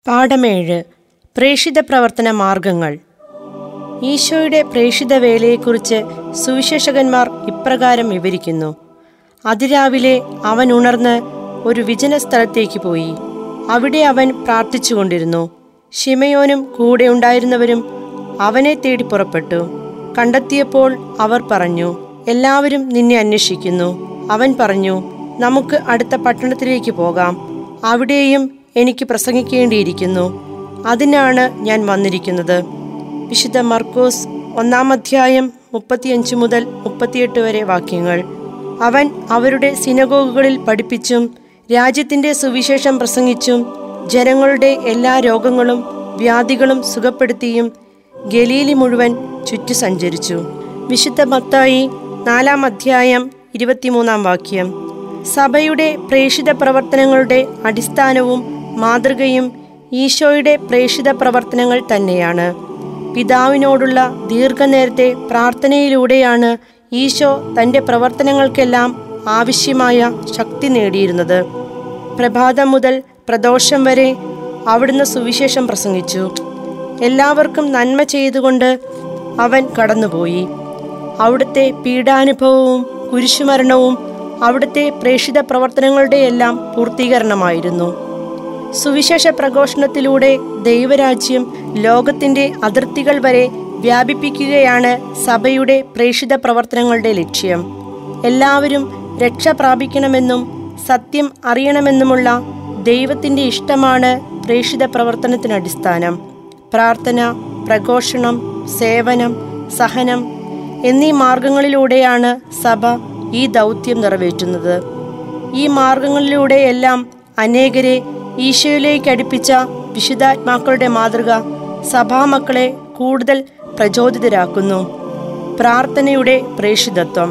പാഠം 7. പ്രേഷിത പ്രവർത്തന മാർഗങ്ങൾ. ഈശോയുടെ പ്രേഷിത വേലയെക്കുറിച്ച് സുവിശേഷകന്മാർ ഇപ്രകാരം വിവരിക്കുന്നു. അതിരാവിലെ അവൻ ഉണർന്ന് ഒരു വിജന സ്ഥലത്തേക്ക് പോയി. അവിടെ അവൻ പ്രാർത്ഥിച്ചുകൊണ്ടിരുന്നു. ശിമയോനും കൂടെ ഉണ്ടായിരുന്നവരും അവനെ തേടി പുറപ്പെട്ടു. കണ്ടെത്തിയപ്പോൾ അവർ പറഞ്ഞു, എല്ലാവരും നിന്നെ അന്വേഷിക്കുന്നു. അവൻ പറഞ്ഞു, നമുക്ക് അടുത്ത പട്ടണത്തിലേക്ക് പോകാം. അവിടെയും എനിക്ക് പ്രസംഗിക്കേണ്ടിയിരിക്കുന്നു. അതിനാണ് ഞാൻ വന്നിരിക്കുന്നത്. വിശുദ്ധ മർക്കോസ് 1-ാം അധ്യായം 35 മുതൽ 38 വരെ വാക്യങ്ങൾ. അവൻ അവരുടെ സിനഗോഗുകളിൽ പഠിപ്പിച്ചും രാജ്യത്തിൻ്റെ സുവിശേഷം പ്രസംഗിച്ചും ജനങ്ങളുടെ എല്ലാ രോഗങ്ങളും വ്യാധികളും സുഖപ്പെടുത്തിയും ഗലീലി മുഴുവൻ ചുറ്റി സഞ്ചരിച്ചു. വിശുദ്ധ മത്തായി 4-ാം അധ്യായം 23-ാം വാക്യം. സഭയുടെ പ്രേഷിത പ്രവർത്തനങ്ങളുടെ അടിസ്ഥാനവും മാതൃകയും ഈശോയുടെ പ്രേഷിത പ്രവർത്തനങ്ങൾ തന്നെയാണ്. പിതാവിനോടുള്ള ദീർഘനേരത്തെ പ്രാർത്ഥനയിലൂടെയാണ് ഈശോ തൻ്റെ പ്രവർത്തനങ്ങൾക്കെല്ലാം ആവശ്യമായ ശക്തി നേടിയിരുന്നത്. പ്രഭാതം മുതൽ പ്രദോഷം വരെ അവിടുന്ന് സുവിശേഷം പ്രസംഗിച്ചു. എല്ലാവർക്കും നന്മ ചെയ്തുകൊണ്ട് അവൻ കടന്നുപോയി. അവിടുത്തെ പീഡാനുഭവവും കുരിശുമരണവും അവിടുത്തെ പ്രേഷിത പ്രവർത്തനങ്ങളുടെയെല്ലാം പൂർത്തീകരണമായിരുന്നു. സുവിശേഷ പ്രഘോഷണത്തിലൂടെ ദൈവരാജ്യം ലോകത്തിൻ്റെ അതിർത്തികൾ വരെ വ്യാപിപ്പിക്കുകയാണ് സഭയുടെ പ്രേഷിത പ്രവർത്തനങ്ങളുടെ ലക്ഷ്യം. എല്ലാവരും രക്ഷ പ്രാപിക്കണമെന്നും സത്യം അറിയണമെന്നുമുള്ള ദൈവത്തിൻ്റെ ഇഷ്ടമാണ് പ്രേഷിത പ്രവർത്തനത്തിനടിസ്ഥാനം. പ്രാർത്ഥന, പ്രഘോഷണം, സേവനം, സഹനം എന്നീ മാർഗങ്ങളിലൂടെയാണ് സഭ ഈ ദൗത്യം നിറവേറ്റുന്നത്. ഈ മാർഗങ്ങളിലൂടെയെല്ലാം അനേകരെ ഈശോയിലേക്ക് അടുപ്പിച്ച വിശുദ്ധാത്മാക്കളുടെ മാതൃക സഭാമക്കളെ കൂടുതൽ പ്രചോദിതരാക്കുന്നു. പ്രാർത്ഥനയുടെ പ്രേഷിതത്വം.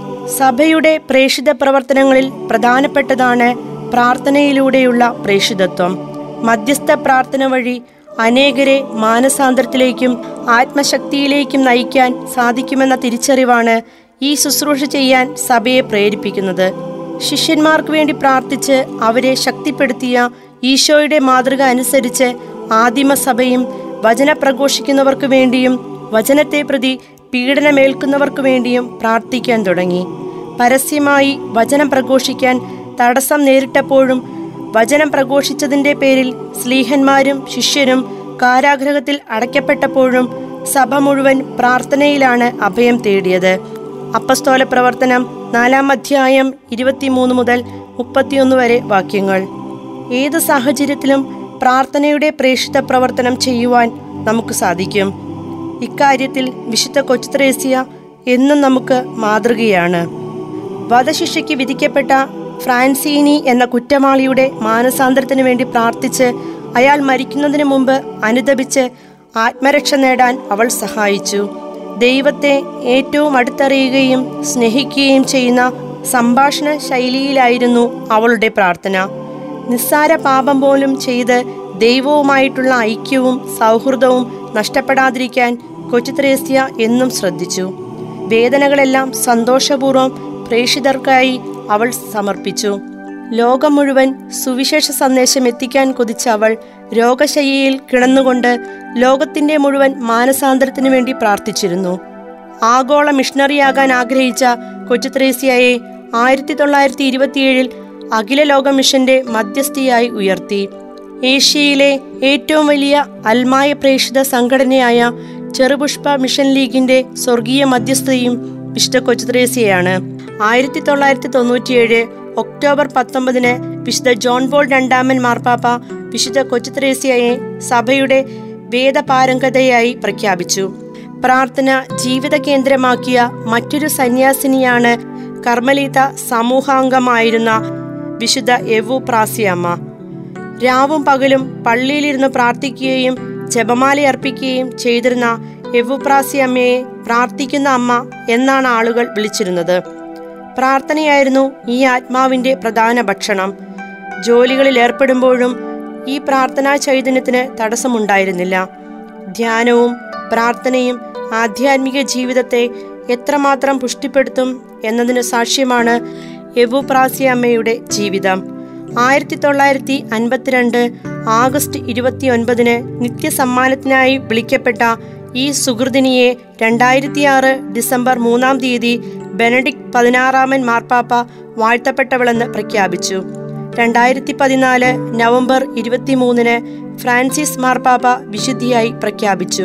സഭയുടെ പ്രേഷിത പ്രവർത്തനങ്ങളിൽ പ്രധാനപ്പെട്ടതാണ് പ്രാർത്ഥനയിലൂടെയുള്ള പ്രേഷിതത്വം. മധ്യസ്ഥ പ്രാർത്ഥന വഴി അനേകരെ മാനസാന്തരത്തിലേക്കും ആത്മശക്തിയിലേക്കും നയിക്കാൻ സാധിക്കുമെന്ന തിരിച്ചറിവാണ് ഈ ശുശ്രൂഷ ചെയ്യാൻ സഭയെ പ്രേരിപ്പിക്കുന്നത്. ശിഷ്യന്മാർക്ക് വേണ്ടി പ്രാർത്ഥിച്ച് അവരെ ശക്തിപ്പെടുത്തിയ ഈശോയുടെ മാതൃക അനുസരിച്ച് ആദിമസഭയും വചന പ്രഘോഷിക്കുന്നവർക്ക് വേണ്ടിയും വചനത്തെ പ്രതി പീഡനമേൽക്കുന്നവർക്ക് വേണ്ടിയും പ്രാർത്ഥിക്കാൻ തുടങ്ങി. പരസ്യമായി വചനം പ്രഘോഷിക്കാൻ തടസ്സം നേരിട്ടപ്പോഴും വചനം പ്രഘോഷിച്ചതിൻ്റെ പേരിൽ സ്ലീഹന്മാരും ശിഷ്യരും കാരാഗൃഹത്തിൽ അടയ്ക്കപ്പെട്ടപ്പോഴും സഭ മുഴുവൻ പ്രാർത്ഥനയിലാണ് അഭയം തേടിയത്. അപ്പസ്തോല പ്രവർത്തനം 4-ാം അധ്യായം 23 മുതൽ 31 വരെ വാക്യങ്ങൾ. ഏത് സാഹചര്യത്തിലും പ്രാർത്ഥനയുടെ പ്രേഷിത പ്രവർത്തനം ചെയ്യുവാൻ നമുക്ക് സാധിക്കും. ഇക്കാര്യത്തിൽ വിശുദ്ധ കൊച്ചുത്രേസ്യ എന്നും നമുക്ക് മാതൃകയാണ്. വധശിക്ഷയ്ക്ക് വിധിക്കപ്പെട്ട ഫ്രാൻസീനി എന്ന കുറ്റവാളിയുടെ മാനസാന്തരത്തിനു വേണ്ടി പ്രാർത്ഥിച്ച് അയാൾ മരിക്കുന്നതിന് മുമ്പ് അനുതപിച്ച് ആത്മരക്ഷ നേടാൻ അവൾ സഹായിച്ചു. ദൈവത്തെ ഏറ്റവും അടുത്തറിയുകയും സ്നേഹിക്കുകയും ചെയ്യുന്ന സംഭാഷണ ശൈലിയിലായിരുന്നു അവളുടെ പ്രാർത്ഥന. നിസ്സാര പാപം പോലും ചെയ്ത് ദൈവവുമായിട്ടുള്ള ഐക്യവും സൗഹൃദവും നഷ്ടപ്പെടാതിരിക്കാൻ കൊച്ചുത്രേസ്യ എന്നും ശ്രദ്ധിച്ചു. വേദനകളെല്ലാം സന്തോഷപൂർവ്വം പ്രേഷിതർക്കായി അവൾ സമർപ്പിച്ചു. ലോകം മുഴുവൻ സുവിശേഷ സന്ദേശം എത്തിക്കാൻ കൊതിച്ച അവൾ രോഗശയ്യയിൽ കിടന്നുകൊണ്ട് ലോകത്തിൻ്റെ മുഴുവൻ മാനസാന്തരത്തിനു വേണ്ടി പ്രാർത്ഥിച്ചിരുന്നു. ആഗോള മിഷണറിയാകാൻ ആഗ്രഹിച്ച കൊച്ചുത്രേസ്യയെ 1927 അഖില ലോക മിഷന്റെ മധ്യസ്ഥയായി ഉയർത്തി. ഏഷ്യയിലെ ഏറ്റവും വലിയ അൽമായ പ്രേഷിത സംഘടനയായ ചെറുപുഷ്പ മിഷൻ ലീഗിന്റെ സ്വർഗീയ മധ്യസ്ഥയും വിശുദ്ധ കൊച്ചുത്രേസ്യയാണ്. 1997 ഒക്ടോബർ 19 വിശുദ്ധ ജോൺ പോൾ II മാർപ്പാപ്പ വിശുദ്ധ കൊച്ചുത്രേസ്യയെ സഭയുടെ വേദപാരംഗതയായി പ്രഖ്യാപിച്ചു. പ്രാർത്ഥന ജീവിത കേന്ദ്രമാക്കിയ മറ്റൊരു സന്യാസിനിയാണ് കർമ്മലീത്ത സമൂഹാംഗമായിരുന്ന വിശുദ്ധ എവുപ്രാസ്യമ്മ. രാവും പകലും പള്ളിയിലിരുന്ന് പ്രാർത്ഥിക്കുകയും ജപമാല അർപ്പിക്കുകയും ചെയ്തിരുന്ന എവുപ്രാസ്യമ്മയെ പ്രാർത്ഥിക്കുന്ന അമ്മ എന്നാണ് ആളുകൾ വിളിച്ചിരുന്നത്. പ്രാർത്ഥനയായിരുന്നു ഈ ആത്മാവിൻ്റെ പ്രധാന ഭക്ഷണം. ജോലികളിൽ ഏർപ്പെടുമ്പോഴും ഈ പ്രാർത്ഥനാ ചൈതന്യത്തിന് തടസ്സമുണ്ടായിരുന്നില്ല. ധ്യാനവും പ്രാർത്ഥനയും ആധ്യാത്മിക ജീവിതത്തെ എത്രമാത്രം പുഷ്ടിപ്പെടുത്തും എന്നതിന് സാക്ഷ്യമാണ് എവുപ്രാസ്യമ്മയുടെ ജീവിതം. 1952 ആഗസ്റ്റ് 29 നിത്യസമ്മാനത്തിനായി വിളിക്കപ്പെട്ട ഈ സുഹൃദിനിയെ 2006 ഡിസംബർ 3 ബെനഡിക്ട് 16 മാർപ്പാപ്പ വാഴ്ത്തപ്പെട്ടവളെന്ന് പ്രഖ്യാപിച്ചു. 2014 നവംബർ 23 ഫ്രാൻസിസ് മാർപ്പാപ്പ വിശുദ്ധിയായി പ്രഖ്യാപിച്ചു.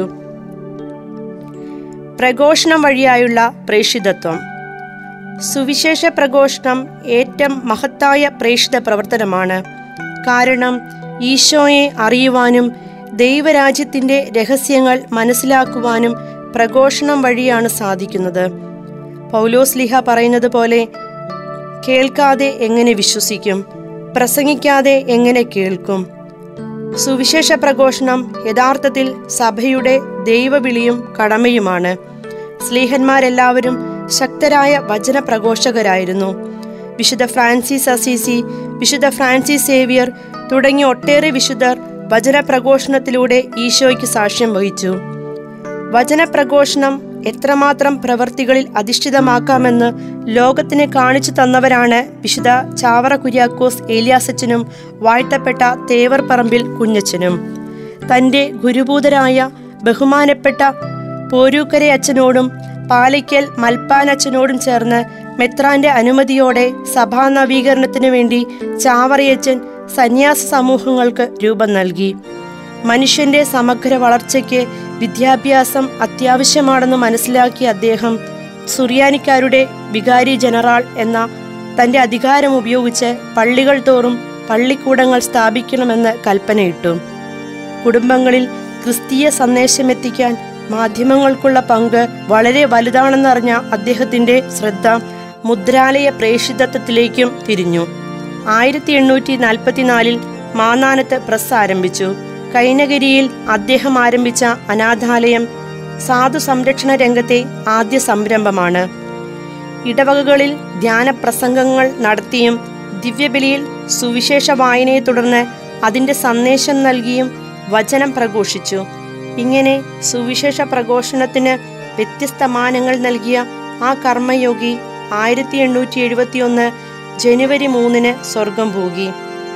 പ്രഘോഷണം വഴിയായുള്ള പ്രേഷിതത്വം. സുവിശേഷ പ്രഘോഷണം ഏറ്റവും മഹത്തായ പ്രേഷിത പ്രവർത്തനമാണ്. കാരണം ഈശോയെ അറിയുവാനും ദൈവരാജ്യത്തിൻ്റെ രഹസ്യങ്ങൾ മനസ്സിലാക്കുവാനും പ്രഘോഷണം വഴിയാണ് സാധിക്കുന്നത്. പൗലോസ്ലീഹ പറയുന്നത് പോലെ, കേൾക്കാതെ എങ്ങനെ വിശ്വസിക്കും? പ്രസംഗിക്കാതെ എങ്ങനെ കേൾക്കും? സുവിശേഷ പ്രഘോഷണം യഥാർത്ഥത്തിൽ സഭയുടെ ദൈവവിളിയും കടമയുമാണ്. സ്ലീഹന്മാരെല്ലാവരും ശക്തരായ വചന പ്രഘോഷകരായിരുന്നു. വിശുദ്ധ ഫ്രാൻസിസ് അസീസി, വിശുദ്ധ ഫ്രാൻസിസ് സേവിയർ തുടങ്ങിയ ഒട്ടേറെ വിശുദ്ധർ വചന പ്രഘോഷണത്തിലൂടെ ഈശോയ്ക്ക് സാക്ഷ്യം വഹിച്ചു. വചന പ്രഘോഷണം എത്രമാത്രം പ്രവൃത്തികളിൽ അധിഷ്ഠിതമാക്കാമെന്ന് ലോകത്തിന് കാണിച്ചു തന്നവരാണ് വിശുദ്ധ ചാവറ കുര്യാക്കോസ് ഏലിയാസച്ചനും വാഴ്ത്തപ്പെട്ട തേവർ പറമ്പിൽ കുഞ്ഞച്ചനും. തൻ്റെ ഗുരുഭൂതരായ ബഹുമാനപ്പെട്ട പോരൂക്കര അച്ഛനോടും പാലയ്ക്കൽ മൽപ്പാൻ അച്ഛനോടും ചേർന്ന് മെത്രാന്റെ അനുമതിയോടെ സഭാ നവീകരണത്തിനു വേണ്ടി ചാവറയച്ചൻ സന്യാസ സമൂഹങ്ങൾക്ക് രൂപം നൽകി. മനുഷ്യന്റെ സമഗ്ര വളർച്ചയ്ക്ക് വിദ്യാഭ്യാസം അത്യാവശ്യമാണെന്ന് മനസ്സിലാക്കിയ അദ്ദേഹം സുറിയാനിക്കാരുടെ വികാരി ജനറാൾ എന്ന തൻ്റെ അധികാരം ഉപയോഗിച്ച് പള്ളികൾ തോറും പള്ളിക്കൂടങ്ങൾ സ്ഥാപിക്കണമെന്ന് കൽപ്പനയിട്ടു. കുടുംബങ്ങളിൽ ക്രിസ്തീയ സന്ദേശമെത്തിക്കാൻ മാധ്യമങ്ങൾക്കുള്ള പങ്ക് വളരെ വലുതാണെന്നറിഞ്ഞ അദ്ദേഹത്തിൻ്റെ ശ്രദ്ധ മുദ്രാലയ പ്രേഷിതത്വത്തിലേക്കും തിരിഞ്ഞു. 1844 മാന്നാനത്ത് പ്രസ് ആരംഭിച്ചു. കൈനകരിയിൽ അദ്ദേഹം ആരംഭിച്ച അനാഥാലയം സാധു സംരക്ഷണ രംഗത്തെ ആദ്യ സംരംഭമാണ്. ഇടവകകളിൽ ധ്യാനപ്രസംഗങ്ങൾ നടത്തിയും ദിവ്യബലിയിൽ സുവിശേഷ വായനയെ തുടർന്ന് അതിൻ്റെ സന്ദേശം നൽകിയും വചനം പ്രഘോഷിച്ചു. ഇങ്ങനെ സുവിശേഷ പ്രഘോഷണത്തിന് വ്യത്യസ്ത മാനങ്ങൾ നൽകിയ ആ കർമ്മയോഗി 1871 ജനുവരി 3 സ്വർഗം പോകി.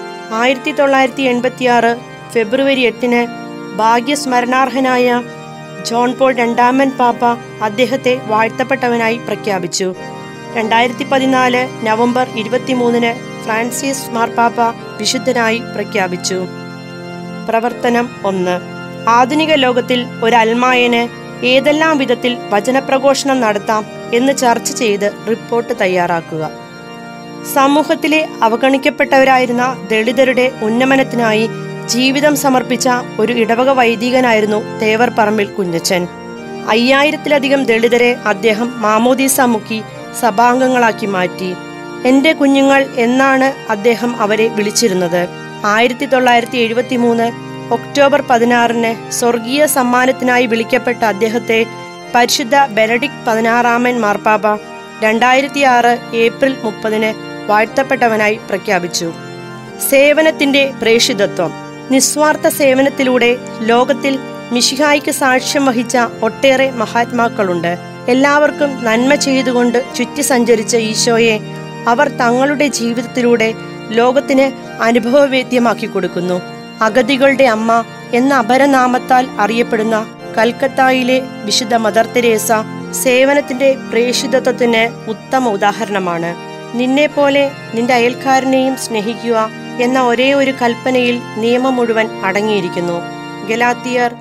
1986 ഫെബ്രുവരി 8 ഭാഗ്യസ്മരണാർഹനായ ജോൺ പോൾ രണ്ടാമൻ പാപ്പ അദ്ദേഹത്തെ വാഴ്ത്തപ്പെട്ടവനായി പ്രഖ്യാപിച്ചു. 2014 നവംബർ 23 ഫ്രാൻസിസ് മാർപ്പാപ്പ വിശുദ്ധനായി പ്രഖ്യാപിച്ചു. പ്രവർത്തനം 1. ആധുനിക ലോകത്തിൽ ഒരു അൽമായന് ഏതെല്ലാം വിധത്തിൽ വചനപ്രഘോഷണം നടത്താം എന്ന് ചർച്ച ചെയ്ത് റിപ്പോർട്ട് തയ്യാറാക്കുക. സമൂഹത്തിലെ അവഗണിക്കപ്പെട്ടവരായിരുന്ന ദളിതരുടെ ഉന്നമനത്തിനായി ജീവിതം സമർപ്പിച്ച ഒരു ഇടവക വൈദികനായിരുന്നു തേവർ പറമ്പിൽ കുഞ്ഞച്ചൻ. 5000-ലധികം ദളിതരെ അദ്ദേഹം മാമോദീസ മുക്കി സഭാംഗങ്ങളാക്കി മാറ്റി. എൻ്റെ കുഞ്ഞുങ്ങൾ എന്നാണ് അദ്ദേഹം അവരെ വിളിച്ചിരുന്നത്. 1973 ഒക്ടോബർ 16 സ്വർഗീയ സമ്മാനത്തിനായി വിളിക്കപ്പെട്ട അദ്ദേഹത്തെ പരിശുദ്ധ ബെനഡിക്ട് 16 മാർപ്പാപ്പ 2006 ഏപ്രിൽ 30 വാഴ്ത്തപ്പെട്ടവനായി പ്രഖ്യാപിച്ചു. സേവനത്തിൻ്റെ പ്രേഷിതത്വം. നിസ്വാർത്ഥ സേവനത്തിലൂടെ ലോകത്തിൽ മിശിഹായ്ക്ക് സാക്ഷ്യം വഹിച്ച ഒട്ടേറെ മഹാത്മാക്കളുണ്ട്. എല്ലാവർക്കും നന്മ ചെയ്തുകൊണ്ട് ചുറ്റി സഞ്ചരിച്ച ഈശോയെ അവർ തങ്ങളുടെ ജീവിതത്തിലൂടെ ലോകത്തിന് അനുഭവവേദ്യമാക്കി കൊടുക്കുന്നു. അഗതികളുടെ അമ്മ എന്ന അപരനാമത്താൽ അറിയപ്പെടുന്ന കൽക്കത്തായിലെ വിശുദ്ധ മദർ തെരേസ സേവനത്തിന്റെ പ്രേഷിതത്വത്തിന് ഉത്തമ ഉദാഹരണമാണ്. നിന്നെപ്പോലെ നിന്റെ അയൽക്കാരനെയും സ്നേഹിക്കുക എന്ന ഒരേ ഒരു കൽപ്പനയിൽ നിയമം മുഴുവൻ അടങ്ങിയിരിക്കുന്നു. ഗലാത്യർ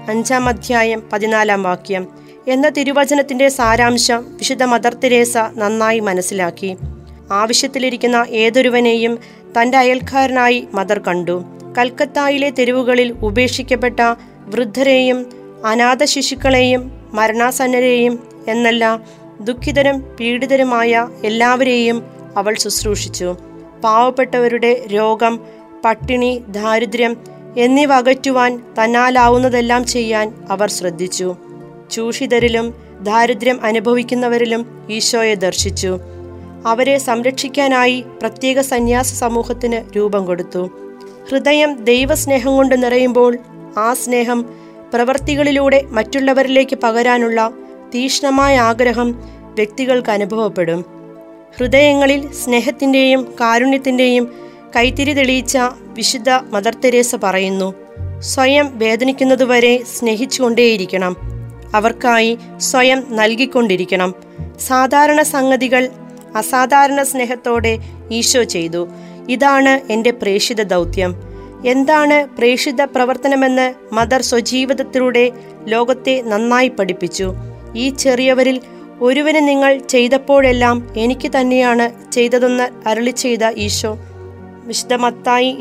5-14 എന്ന തിരുവചനത്തിന്റെ സാരാംശം വിശുദ്ധ മദർ തെരേസ നന്നായി മനസ്സിലാക്കി. ആവശ്യത്തിലിരിക്കുന്ന ഏതൊരുവനെയും തൻ്റെ അയൽക്കാരനായി മദർ കണ്ടു. കൽക്കത്തായിലെ തെരുവുകളിൽ ഉപേക്ഷിക്കപ്പെട്ട വൃദ്ധരെയും അനാഥ ശിശുക്കളെയും മരണാസന്നരെയും എന്നല്ല, ദുഃഖിതരും പീഡിതരുമായ എല്ലാവരെയും അവൾ ശുശ്രൂഷിച്ചു. പാവപ്പെട്ടവരുടെ രോഗം, പട്ടിണി, ദാരിദ്ര്യം എന്നിവ അകറ്റുവാൻ തന്നാലാവുന്നതെല്ലാം ചെയ്യാൻ അവർ ശ്രദ്ധിച്ചു. ചൂഷിതരിലും ദാരിദ്ര്യം അനുഭവിക്കുന്നവരിലും ഈശോയെ ദർശിച്ചു. അവരെ സംരക്ഷിക്കാനായി പ്രത്യേക സന്യാസ സമൂഹത്തിന് രൂപം കൊടുത്തു. ഹൃദയം ദൈവസ്നേഹം കൊണ്ട് നിറയുമ്പോൾ ആ സ്നേഹം പ്രവൃത്തികളിലൂടെ മറ്റുള്ളവരിലേക്ക് പകരാനുള്ള തീക്ഷ്ണമായ ആഗ്രഹം വ്യക്തികൾക്ക് അനുഭവപ്പെടും. ഹൃദയങ്ങളിൽ സ്നേഹത്തിൻ്റെയും കാരുണ്യത്തിൻ്റെയും കൈത്തിരി തെളിയിച്ച വിശുദ്ധ മദർ തെരേസ പറയുന്നു, സ്വയം വേദനിക്കുന്നതുവരെ സ്നേഹിച്ചുകൊണ്ടേയിരിക്കണം. അവർക്കായി സ്വയം നൽകിക്കൊണ്ടിരിക്കണം. സാധാരണ സംഗതികൾ അസാധാരണ സ്നേഹത്തോടെ ഈശോ ചെയ്തു. ഇതാണ് എൻ്റെ പ്രേഷിത ദൗത്യം. എന്താണ് പ്രേഷിത പ്രവർത്തനമെന്ന് മദർ സ്വജീവിതത്തിലൂടെ ലോകത്തെ നന്നായി പഠിപ്പിച്ചു. ഈ ചെറിയവരിൽ ഒരുവന് നിങ്ങൾ ചെയ്തപ്പോഴെല്ലാം എനിക്ക് തന്നെയാണ് ചെയ്തതെന്ന് അരുളി ചെയ്ത ഈശോ. വിശുദ്ധ മത്തായി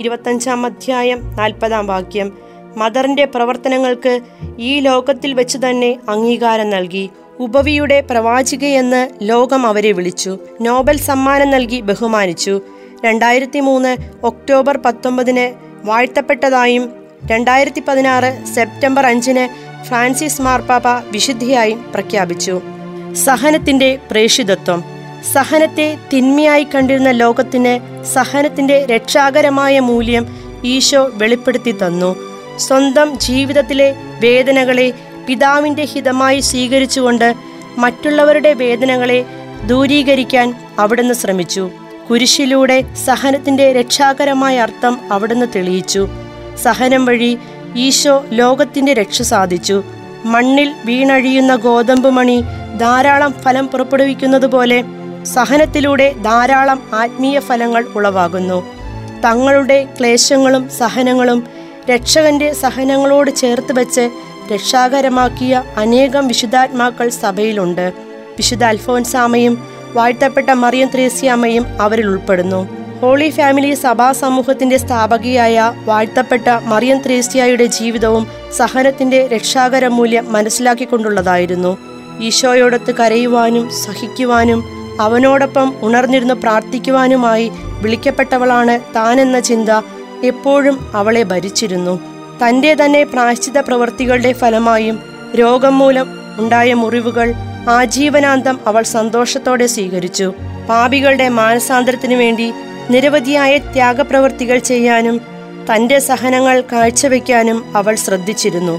25-40 മദറിൻ്റെ പ്രവർത്തനങ്ങൾക്ക് ഈ ലോകത്തിൽ വെച്ച് തന്നെ അംഗീകാരം നൽകി. ഉപവിയുടെ പ്രവാചികയെന്ന് ലോകം അവരെ വിളിച്ചു. നോബൽ സമ്മാനം നൽകി ബഹുമാനിച്ചു. 2003 ഒക്ടോബർ 19 വാഴ്ത്തപ്പെട്ടതായും 2016 സെപ്റ്റംബർ 5 ഫ്രാൻസിസ് മാർപ്പാപ്പ വിശുദ്ധയായും പ്രഖ്യാപിച്ചു. സഹനത്തിൻ്റെ പ്രേഷിതത്വം. സഹനത്തെ തിന്മയായി കണ്ടിരുന്ന ലോകത്തിന് സഹനത്തിൻ്റെ രക്ഷാകരമായ മൂല്യം ഈശോ വെളിപ്പെടുത്തി തന്നു. സ്വന്തം ജീവിതത്തിലെ വേദനകളെ പിതാവിൻ്റെ ഹിതമായി സ്വീകരിച്ചുകൊണ്ട് മറ്റുള്ളവരുടെ വേദനകളെ ദൂരീകരിക്കാൻ അവിടുന്ന് ശ്രമിച്ചു. കുരിശിലൂടെ സഹനത്തിൻ്റെ രക്ഷാകരമായ അർത്ഥം അവിടുന്ന് തെളിയിച്ചു. സഹനം വഴി ഈശോ ലോകത്തിൻ്റെ രക്ഷ സാധിച്ചു. മണ്ണിൽ വീണഴിയുന്ന ഗോതമ്പ് മണി ധാരാളം ഫലം പുറപ്പെടുവിക്കുന്നത് പോലെ സഹനത്തിലൂടെ ധാരാളം ആത്മീയ ഫലങ്ങൾ ഉളവാകുന്നു. തങ്ങളുടെ ക്ലേശങ്ങളും സഹനങ്ങളും രക്ഷകന്റെ സഹനങ്ങളോട് ചേർത്ത് വെച്ച് രക്ഷാകരമാക്കിയ അനേകം വിശുദ്ധാത്മാക്കൾ സഭയിലുണ്ട്. വിശുദ്ധ അൽഫോൻസാമയും വാഴ്ത്തപ്പെട്ട മറിയം ത്രേസ്യാമ്മയും അവരിൽ ഉൾപ്പെടുന്നു. ഹോളി ഫാമിലി സഭാ സമൂഹത്തിന്റെ സ്ഥാപകയായ വാഴ്ത്തപ്പെട്ട മറിയം ത്രേസ്യായുടെ ജീവിതവും സഹനത്തിന്റെ രക്ഷാകര മൂല്യം മനസ്സിലാക്കിക്കൊണ്ടുള്ളതായിരുന്നു. ഈശോയോടൊത്ത് കരയുവാനും സഹിക്കുവാനും അവനോടൊപ്പം ഉണർന്നിരുന്ന് പ്രാർത്ഥിക്കുവാനുമായി വിളിക്കപ്പെട്ടവളാണ് താനെന്ന ചിന്ത എപ്പോഴും അവളെ ഭരിച്ചിരുന്നു. തൻ്റെ തന്നെ പ്രായശ്ചിത്ത പ്രവൃത്തികളുടെ ഫലമായും രോഗം മൂലം ഉണ്ടായ മുറിവുകൾ ആജീവനാന്തം അവൾ സന്തോഷത്തോടെ സ്വീകരിച്ചു. പാപികളുടെ മാനസാന്തരത്തിനു വേണ്ടി നിരവധിയായ ത്യാഗപ്രവൃത്തികൾ ചെയ്യാനും തൻ്റെ സഹനങ്ങൾ കാഴ്ചവെക്കാനും അവൾ ശ്രദ്ധിച്ചിരുന്നു.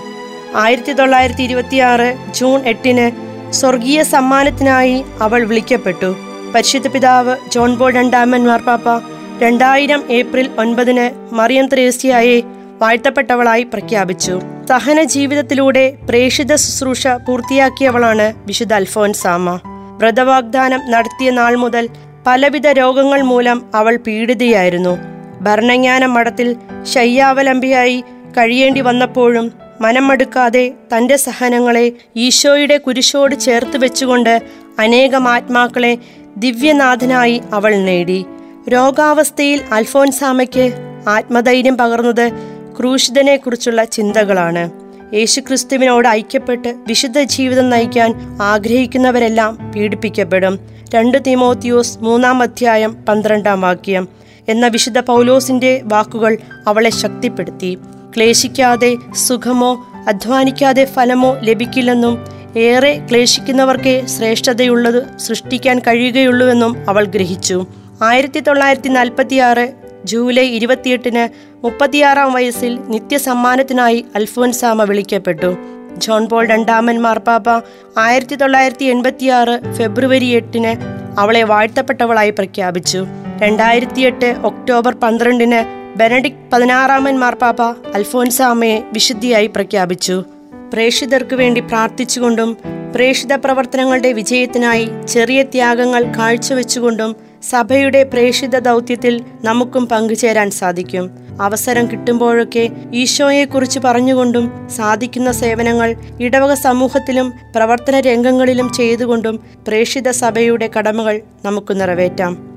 1926 ജൂൺ 8 സ്വർഗീയ സമ്മാനത്തിനായി അവൾ വിളിക്കപ്പെട്ടു. പരിശുദ്ധ പിതാവ് ജോൺ പോൾ രണ്ടാമൻ മാർപ്പാപ്പ 2000 ഏപ്രിൽ 9 മറിയം ത്രേസ്യയെ വാഴ്ത്തപ്പെട്ടവളായി പ്രഖ്യാപിച്ചു. സഹന ജീവിതത്തിലൂടെ പ്രേഷിത ശുശ്രൂഷ പൂർത്തിയാക്കിയവളാണ് വിശുദ്ധ അൽഫോൻസാമ. വ്രതവാഗ്ദാനം നടത്തിയ നാൾ മുതൽ പലവിധ രോഗങ്ങൾ മൂലം അവൾ പീഡിതയായിരുന്നു. ഭരണജ്ഞാന മഠത്തിൽ ശയ്യാവലംബിയായി കഴിയേണ്ടി വന്നപ്പോഴും മനമടുക്കാതെ തൻ്റെ സഹനങ്ങളെ ഈശോയുടെ കുരിശോട് ചേർത്ത് വെച്ചുകൊണ്ട് അനേകം ആത്മാക്കളെ ദിവ്യനാഥനായി അവൾ നേടി. രോഗാവസ്ഥയിൽ അൽഫോൻസാമയ്ക്ക് ആത്മധൈര്യം പകർന്നത് ക്രൂശിതനെ കുറിച്ചുള്ള ചിന്തകളാണ്. യേശുക്രിസ്തുവിനോട് ഐക്യപ്പെട്ട് വിശുദ്ധ ജീവിതം നയിക്കാൻ ആഗ്രഹിക്കുന്നവരെല്ലാം പീഡിപ്പിക്കപ്പെടും. 2 തീമോത്തിയോസ് 3-12 എന്ന വിശുദ്ധ പൗലോസിന്റെ വാക്കുകൾ അവളെ ശക്തിപ്പെടുത്തി. ക്ലേശിക്കാതെ സുഖമോ അധ്വാനിക്കാതെ ഫലമോ ലഭിക്കില്ലെന്നും ഏറെ ക്ലേശിക്കുന്നവർക്കേ ശ്രേഷ്ഠതയുള്ളത് സൃഷ്ടിക്കാൻ കഴിയുകയുള്ളൂവെന്നും അവൾ ഗ്രഹിച്ചു. 1946 ജൂലൈ 28 36 വയസ്സിൽ നിത്യസമ്മാനത്തിനായി അൽഫോൻസാമ വിളിക്കപ്പെട്ടു. ജോൺ പോൾ രണ്ടാമൻ മാർപ്പാപ്പ 1986 ഫെബ്രുവരി 8 അവളെ വാഴ്ത്തപ്പെട്ടവളായി പ്രഖ്യാപിച്ചു. 2008 ഒക്ടോബർ 12 ബെനഡിക്ട് 16 മാർപ്പാപ്പ അൽഫോൻസാമയെ വിശുദ്ധിയായി പ്രഖ്യാപിച്ചു. പ്രേഷിതർക്ക് വേണ്ടി പ്രാർത്ഥിച്ചുകൊണ്ടും പ്രേഷിത പ്രവർത്തനങ്ങളുടെ വിജയത്തിനായി ചെറിയ ത്യാഗങ്ങൾ കാഴ്ചവെച്ചുകൊണ്ടും സഭയുടെ പ്രേഷിത ദൗത്യത്തിൽ നമുക്കും പങ്കുചേരാൻ സാധിക്കും. അവസരം കിട്ടുമ്പോഴൊക്കെ ഈശോയെക്കുറിച്ച് പറഞ്ഞുകൊണ്ടും സാധിക്കുന്ന സേവനങ്ങൾ ഇടവക സമൂഹത്തിലും പ്രവർത്തന രംഗങ്ങളിലും ചെയ്തുകൊണ്ടും പ്രേഷിത സഭയുടെ കടമകൾ നമുക്ക് നിറവേറ്റാം.